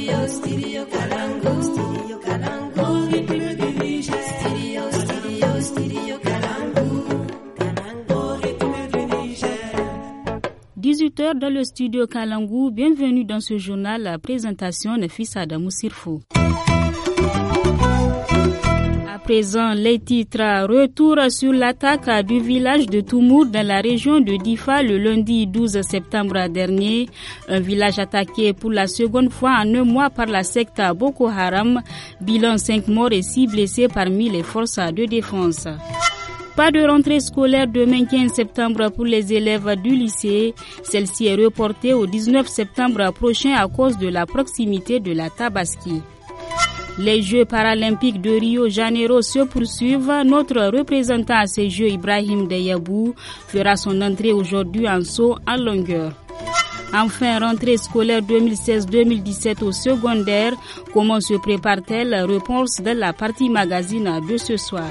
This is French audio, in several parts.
Dans le studio Kalangou, bienvenue dans ce journal, la présentation de Fils Adamou Sirfo. À présent, les titres. Retour sur l'attaque du village de Toumour dans la région de Difa le lundi 12 septembre dernier. Un village attaqué pour la seconde fois en un mois par la secte Boko Haram. Bilan 5 morts et 6 blessés parmi les forces de défense. Pas de rentrée scolaire demain 15 septembre pour les élèves du lycée. Celle-ci est reportée au 19 septembre prochain à cause de la proximité de la Tabaski. Les Jeux paralympiques de Rio Janeiro se poursuivent. Notre représentant à ces Jeux, Ibrahim Deyabou, fera son entrée aujourd'hui en saut en longueur. Enfin, rentrée scolaire 2016-2017 au secondaire. Comment se prépare-t-elle? Réponse dans la partie magazine de ce soir.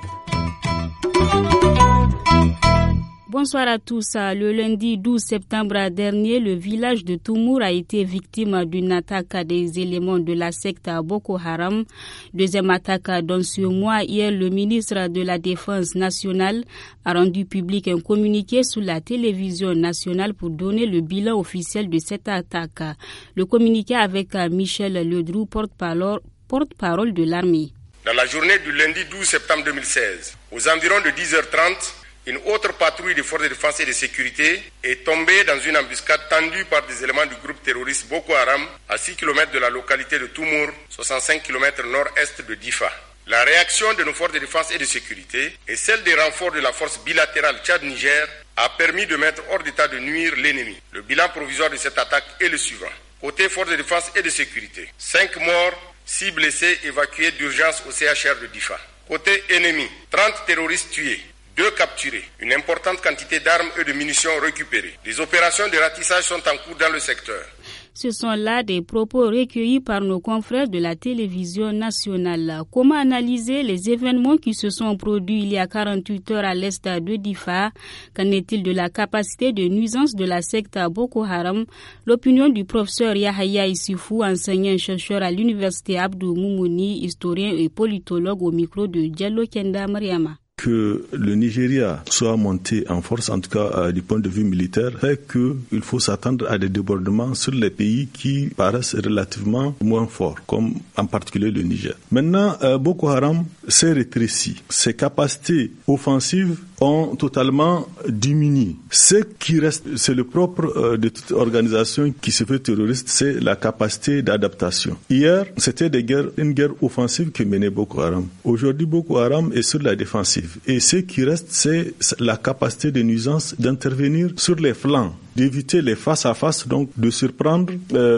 Bonsoir à tous. Le lundi 12 septembre dernier, le village de Toumour a été victime d'une attaque des éléments de la secte Boko Haram. Deuxième attaque dans ce mois. Hier, le ministre de la Défense nationale a rendu public un communiqué sur la télévision nationale pour donner le bilan officiel de cette attaque. Le communiqué avec Michel Ledru, porte-parole de l'armée. Dans la journée du lundi 12 septembre 2016, aux environs de 10h30, une autre patrouille des forces de défense et de sécurité est tombée dans une embuscade tendue par des éléments du groupe terroriste Boko Haram à 6 km de la localité de Toumour, 65 km nord-est de Difa. La réaction de nos forces de défense et de sécurité et celle des renforts de la force bilatérale Tchad-Niger a permis de mettre hors d'état de nuire l'ennemi. Le bilan provisoire de cette attaque est le suivant. Côté forces de défense et de sécurité, 5 morts, 6 blessés évacués d'urgence au CHR de Difa. Côté ennemi, 30 terroristes tués. 2 capturés, une importante quantité d'armes et de munitions récupérées. Les opérations de ratissage sont en cours dans le secteur. Ce sont là des propos recueillis par nos confrères de la télévision nationale. Comment analyser les événements qui se sont produits il y a 48 heures à l'est de Difa? Qu'en est-il de la capacité de nuisance de la secte Boko Haram? L'opinion du professeur Yahaya Issoufou, enseignant-chercheur à l'université Abdou Moumouni, historien et politologue au micro de Diallo Kenda Mariama. Que le Nigeria soit monté en force, en tout cas du point de vue militaire, fait qu'il faut s'attendre à des débordements sur les pays qui paraissent relativement moins forts, comme en particulier le Niger. Maintenant, Boko Haram s'est rétréci. Ses capacités offensives ont totalement diminué. Ce qui reste, c'est le propre de toute organisation qui se fait terroriste, c'est la capacité d'adaptation. Hier, c'était une guerre offensive que menait Boko Haram. Aujourd'hui, Boko Haram est sur la défensive. Et ce qui reste, c'est la capacité de nuisance d'intervenir sur les flancs, d'éviter les face-à-face, donc de surprendre,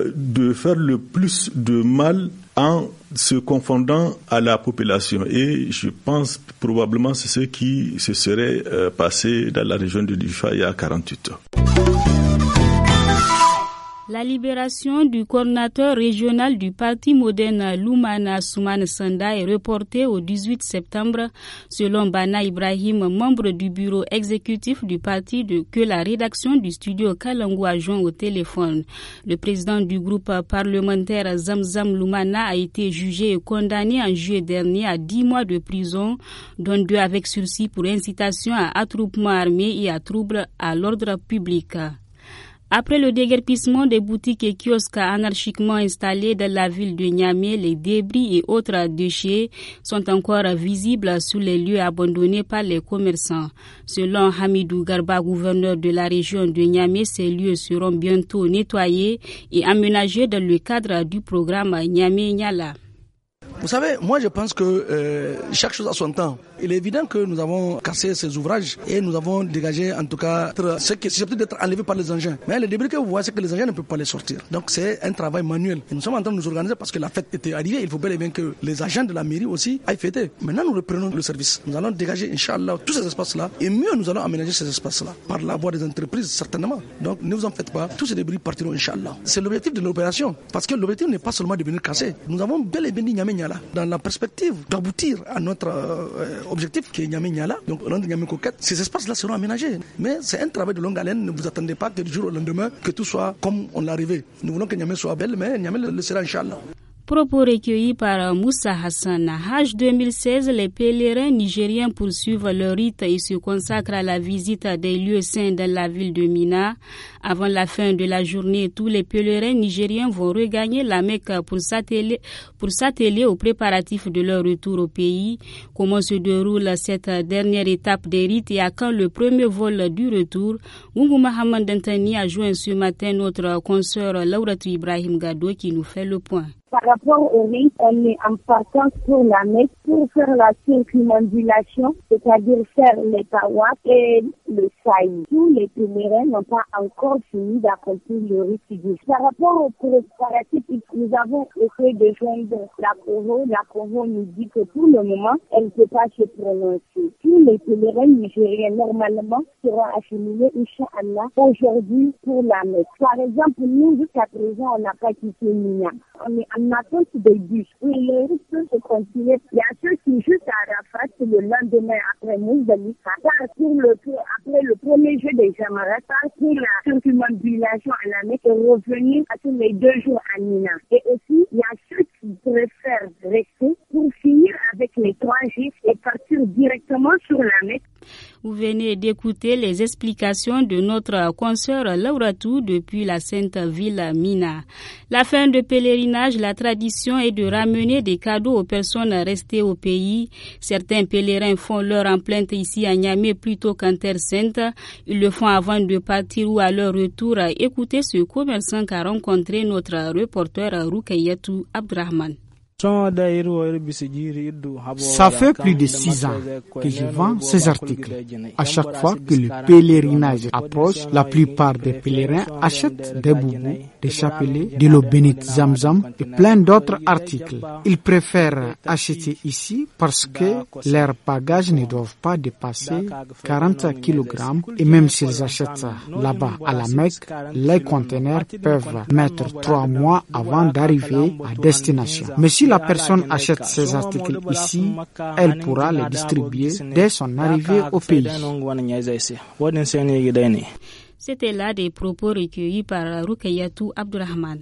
de faire le plus de mal en se confondant à la population. Et je pense probablement c'est ce qui se serait passé dans la région de Difa il y a 48 heures. La libération du coordinateur régional du parti moderne Lumana Soumane Sanda est reportée au 18 septembre, selon Bana Ibrahim, membre du bureau exécutif du parti, que la rédaction du studio Kalangou a joint au téléphone. Le président du groupe parlementaire Zamzam Lumana a été jugé et condamné en juillet dernier à 10 mois de prison, dont 2 avec sursis pour incitation à attroupement armé et à trouble à l'ordre public. Après le déguerpissement des boutiques et kiosques anarchiquement installés dans la ville de Niamey, les débris et autres déchets sont encore visibles sur les lieux abandonnés par les commerçants. Selon Hamidou Garba, gouverneur de la région de Niamey, ces lieux seront bientôt nettoyés et aménagés dans le cadre du programme Niamey-Niala. Vous savez, moi je pense que chaque chose a son temps. Il est évident que nous avons cassé ces ouvrages et nous avons dégagé en tout cas ce qui est susceptible d'être enlevé par les engins. Mais les débris que vous voyez, c'est que les engins ne peuvent pas les sortir. Donc c'est un travail manuel. Et nous sommes en train de nous organiser parce que la fête était arrivée. Il faut bel et bien que les agents de la mairie aussi aillent fêter. Maintenant nous reprenons le service. Nous allons dégager, Inch'Allah, tous ces espaces-là. Et mieux, nous allons aménager ces espaces-là par la voie des entreprises, certainement. Donc ne vous en faites pas. Tous ces débris partiront, Inch'Allah. C'est l'objectif de l'opération. Parce que l'objectif n'est pas seulement de venir casser. Nous avons bel et bien dit Niamey Niala. Voilà. Dans la perspective d'aboutir à notre objectif qui est Niamey-Niala, donc rendre Niamey coquette, ces espaces-là seront aménagés. Mais c'est un travail de longue haleine. Ne vous attendez pas que du jour au lendemain, que tout soit comme on l'a rêvé. Nous voulons que Niamey soit belle, mais Niamey le sera, Inch'Allah. Propos recueillis par Moussa Hassan. Hajj 2016, les pèlerins nigériens poursuivent leur rite et se consacrent à la visite des lieux saints de la ville de Mina. Avant la fin de la journée, tous les pèlerins nigériens vont regagner la Mecque pour s'atteler aux préparatifs de leur retour au pays. Comment se déroule cette dernière étape des rites et à quand le premier vol du retour? Mungu Mohamed Dantani a joint ce matin notre consoeur Lauratou Ibrahim Gado qui nous fait le point. Par rapport au rite, on est en partance pour la Mecque pour faire la circumambulation, c'est-à-dire faire les tawaf et le saï. Tous les pèlerins n'ont pas encore fini d'accomplir le rite. Par rapport aux préparatifs, nous avons essayé de joindre la Coro. La Coro nous dit que pour le moment, elle ne peut pas se prononcer. Tous les pèlerins nigériens, normalement, seront acheminés, Inch'Allah, aujourd'hui pour la Mecque. Par exemple, nous, jusqu'à présent, on n'a pas quitté Mina. On est en attente des bus. Oui, les risques peuvent se continuer. Il y a ceux qui, juste à Arafat, le lendemain après Mousdalifa, après le premier jeu des Jamarat, pour la circumambulation à la Mecque et revenir à tous les 2 jours à Mina. Et aussi, il y a ceux qui préfèrent rester pour finir avec les 3 J et partir directement sur la Mecque. Vous venez d'écouter les explications de notre consoeur Lauratou depuis la sainte ville Mina. La fin de pèlerinage, la tradition est de ramener des cadeaux aux personnes restées au pays. Certains pèlerins font leur empreinte ici à Niamey plutôt qu'en Terre Sainte. Ils le font avant de partir ou à leur retour. Écoutez ce commerçant qu'a rencontré notre reporter Rukayatou Abdrahman. Ça fait plus de 6 ans que je vends ces articles. À chaque fois que le pèlerinage approche, la plupart des pèlerins achètent des boubous, des chapelets, de l'eau bénite Zamzam et plein d'autres articles. Ils préfèrent acheter ici parce que leurs bagages ne doivent pas dépasser 40 kg et même s'ils achètent là-bas à la Mecque, les conteneurs peuvent mettre 3 mois avant d'arriver à destination. Mais si la personne achète ces articles ici, elle pourra les distribuer dès son arrivée au pays. C'était là des propos recueillis par Rukayatou Abdrahman.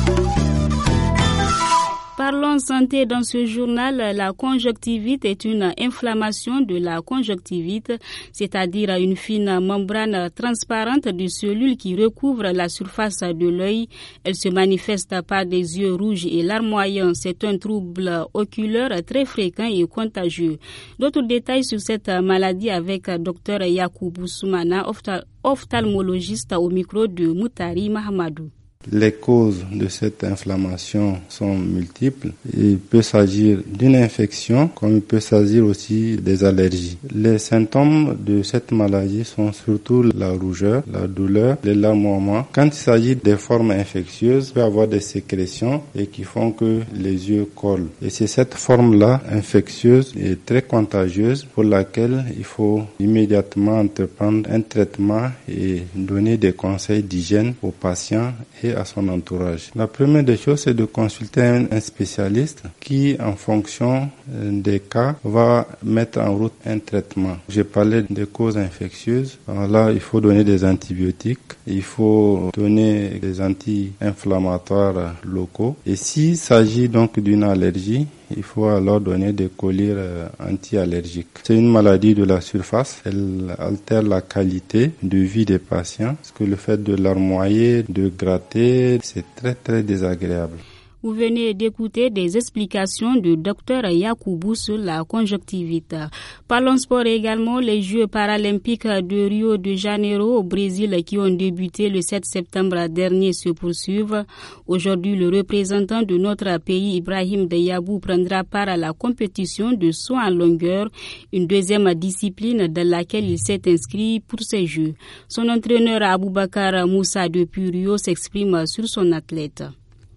Parlons santé dans ce journal. La conjonctivite est une inflammation de la conjonctivite, c'est-à-dire une fine membrane transparente de cellules qui recouvre la surface de l'œil. Elle se manifeste par des yeux rouges et larmoyants. C'est un trouble oculaire très fréquent et contagieux. D'autres détails sur cette maladie avec Dr Yakoubou Soumana, ophtalmologiste au micro de Moutari Mahamadou. Les causes de cette inflammation sont multiples. Il peut s'agir d'une infection, comme il peut s'agir aussi des allergies. Les symptômes de cette maladie sont surtout la rougeur, la douleur, les larmoiements. Quand il s'agit des formes infectieuses, il peut y avoir des sécrétions et qui font que les yeux collent. Et c'est cette forme-là, infectieuse et très contagieuse, pour laquelle il faut immédiatement entreprendre un traitement et donner des conseils d'hygiène aux patients et à son entourage. La première des choses, c'est de consulter un spécialiste qui, en fonction des cas, va mettre en route un traitement. J'ai parlé des causes infectieuses. Alors là, il faut donner des antibiotiques, il faut donner des anti-inflammatoires locaux. Et s'il s'agit donc d'une allergie, il faut alors donner des collyres anti-allergiques. C'est une maladie de la surface. Elle altère la qualité de vie des patients. Parce que le fait de larmoyer, de gratter, c'est très très désagréable. Vous venez d'écouter des explications du docteur Yakoubou sur la conjonctivite. Parlons sport également. Les Jeux paralympiques de Rio de Janeiro au Brésil qui ont débuté le 7 septembre dernier se poursuivent. Aujourd'hui, le représentant de notre pays, Ibrahim Deyabou, prendra part à la compétition de saut en longueur, une deuxième discipline dans laquelle il s'est inscrit pour ces Jeux. Son entraîneur Aboubakar Moussa depuis Rio s'exprime sur son athlète.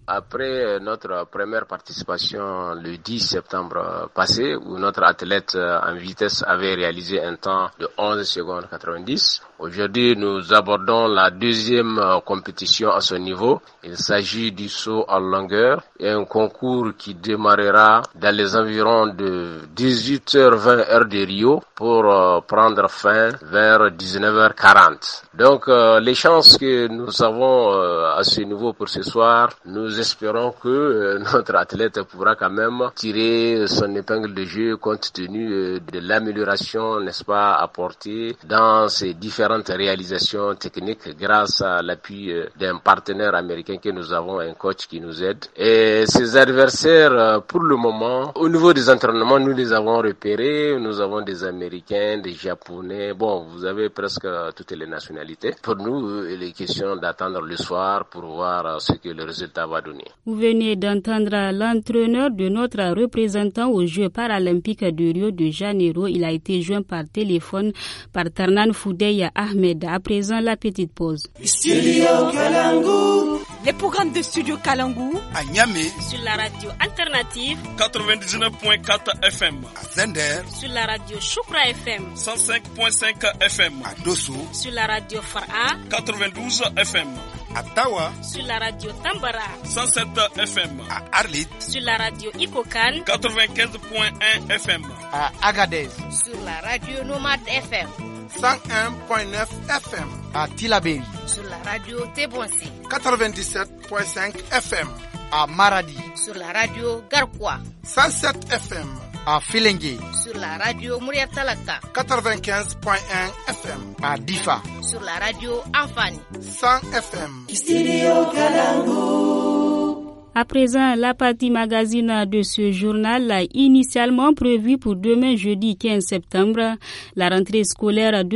Après notre première participation le 10 septembre passé, où notre athlète en vitesse avait réalisé un temps de 11 secondes 90, aujourd'hui nous abordons la deuxième compétition à ce niveau. Il s'agit du saut en longueur et un concours qui démarrera dans les environs de 18h20 heure de Rio pour prendre fin vers 19h40. Donc les chances que nous avons à ce niveau pour ce soir, nous espérons que notre athlète pourra quand même tirer son épingle de jeu compte tenu de l'amélioration, n'est-ce pas, apportée dans ces différentes réalisations techniques grâce à l'appui d'un partenaire américain que nous avons, un coach qui nous aide. Et ces adversaires, pour le moment, au niveau des entraînements, nous les avons repérés. Nous avons des Américains, des Japonais. Bon, vous avez presque toutes les nationalités. Pour nous, il est question d'attendre le soir pour voir ce que le résultat va donner. Vous venez d'entendre l'entraîneur de notre représentant aux Jeux paralympiques de Rio de Janeiro. Il a été joint par téléphone par Tarnan Foudeya Ahmed. À présent, la petite pause. Studio Kalangu. Les programmes de Studio Kalangu à Niamey sur la radio alternative 99.4 FM à Zender sur la radio Choukra FM 105.5 FM à Dosso sur la radio Fara 92 FM à Tawa sur la radio Tambara 107 FM à Arlit sur la radio Ikokan 95.1 FM à Agadez sur la radio Nomade FM 101.9 FM à Tilaberi sur la radio Tebouassi 97.5 FM à Maradi sur la radio Garkwa 107 FM à Filengue sur la radio Mouriatalaka 95.1 FM à Difa sur la radio Anfani 100 FM. Studio Kalangu. À présent, la partie magazine de ce journal, initialement prévue pour demain jeudi 15 septembre, la rentrée scolaire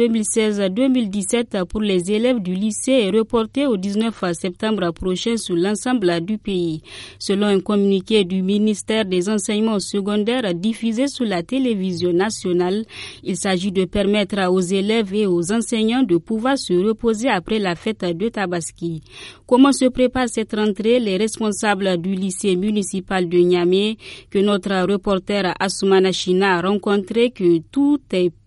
2016-2017 pour les élèves du lycée est reportée au 19 septembre prochain sur l'ensemble du pays. Selon un communiqué du ministère des Enseignements secondaires diffusé sur la télévision nationale, il s'agit de permettre aux élèves et aux enseignants de pouvoir se reposer après la fête de Tabaski. Comment se prépare cette rentrée? Les responsables du lycée municipal de Niamey que notre reporter Assoumana China a rencontré que tout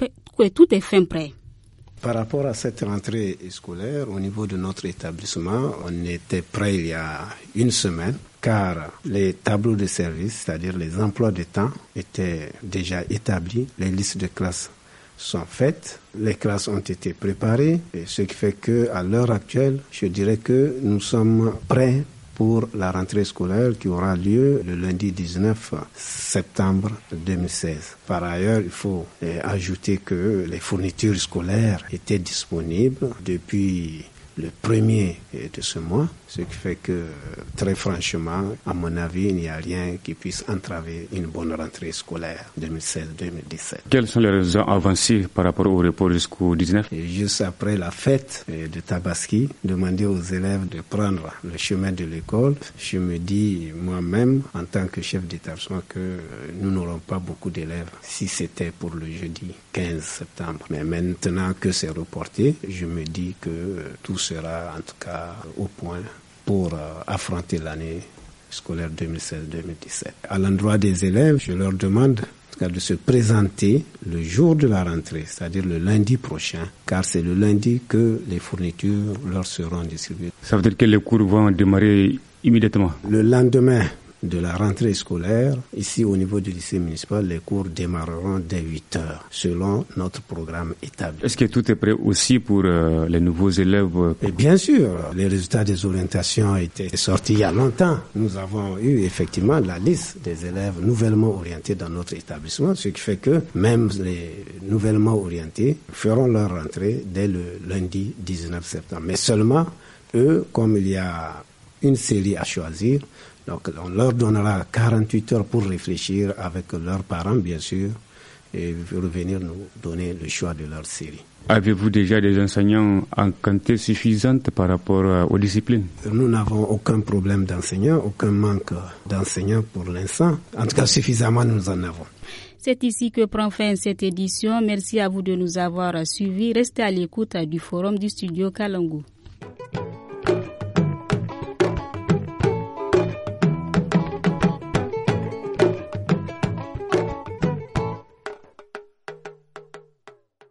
est fin prêt. Par rapport à cette rentrée scolaire, au niveau de notre établissement, on était prêt il y a une semaine car les tableaux de service, c'est-à-dire les emplois de temps, étaient déjà établis, les listes de classes sont faites, les classes ont été préparées, et ce qui fait qu'à l'heure actuelle, je dirais que nous sommes prêts pour la rentrée scolaire qui aura lieu le lundi 19 septembre 2016. Par ailleurs, il faut ajouter que les fournitures scolaires étaient disponibles depuis le 1er de ce mois, ce qui fait que, très franchement, à mon avis, il n'y a rien qui puisse entraver une bonne rentrée scolaire 2016-2017. Quelles sont les raisons avancées par rapport au report jusqu'au 19 ? Et juste après la fête de Tabaski, demander aux élèves de prendre le chemin de l'école, je me dis moi-même, en tant que chef d'établissement, que nous n'aurons pas beaucoup d'élèves si c'était pour le jeudi 15 septembre. Mais maintenant que c'est reporté, je me dis que tout sera en tout cas au point pour affronter l'année scolaire 2016-2017. À l'endroit des élèves, je leur demande en tout cas de se présenter le jour de la rentrée, c'est-à-dire le lundi prochain, car c'est le lundi que les fournitures leur seront distribuées. Ça veut dire que les cours vont démarrer immédiatement? Le lendemain de la rentrée scolaire, ici au niveau du lycée municipal, les cours démarreront dès 8 heures, selon notre programme établi. Est-ce que tout est prêt aussi pour les nouveaux élèves? Et bien sûr, les résultats des orientations étaient sortis il y a longtemps. Nous avons eu effectivement la liste des élèves nouvellement orientés dans notre établissement, ce qui fait que même les nouvellement orientés feront leur rentrée dès le lundi 19 septembre. Mais seulement, eux, comme il y a une série à choisir, donc on leur donnera 48 heures pour réfléchir avec leurs parents, bien sûr, et revenir nous donner le choix de leur série. Avez-vous déjà des enseignants en quantité suffisante par rapport aux disciplines? Nous n'avons aucun problème d'enseignants, aucun manque d'enseignants pour l'instant. En tout cas, suffisamment, nous en avons. C'est ici que prend fin cette édition. Merci à vous de nous avoir suivis. Restez à l'écoute du forum du studio Kalangu.